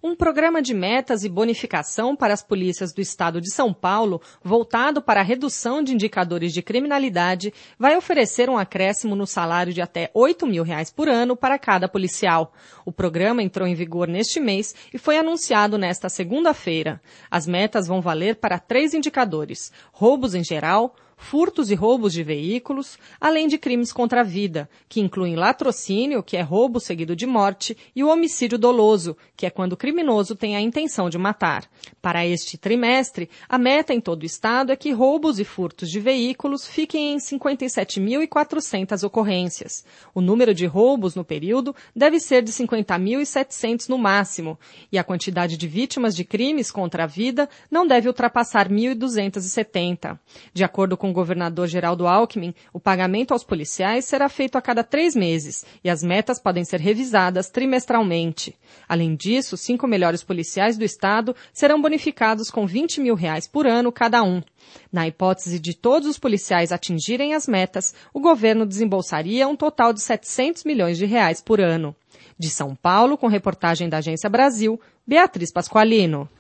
Um programa de metas e bonificação para as polícias do estado de São Paulo, voltado para a redução de indicadores de criminalidade, vai oferecer um acréscimo no salário de até R$ 8.000 por ano para cada policial. O programa entrou em vigor neste mês e foi anunciado nesta segunda-feira. As metas vão valer para 3 indicadores: roubos em geral, furtos e roubos de veículos, além de crimes contra a vida, que incluem latrocínio, que é roubo seguido de morte, e o homicídio doloso, que é quando o criminoso tem a intenção de matar. Para este trimestre, a meta em todo o estado é que roubos e furtos de veículos fiquem em 57.400 ocorrências. O número de roubos no período deve ser de 50.700 no máximo, e a quantidade de vítimas de crimes contra a vida não deve ultrapassar 1.270. De acordo com o governador Geraldo Alckmin, o pagamento aos policiais será feito a cada 3 meses e as metas podem ser revisadas trimestralmente. Além disso, 5 melhores policiais do estado serão bonificados com R$ 20.000 por ano cada um. Na hipótese de todos os policiais atingirem as metas, o governo desembolsaria um total de R$ 700 milhões por ano. De São Paulo, com reportagem da Agência Brasil, Beatriz Pasqualino.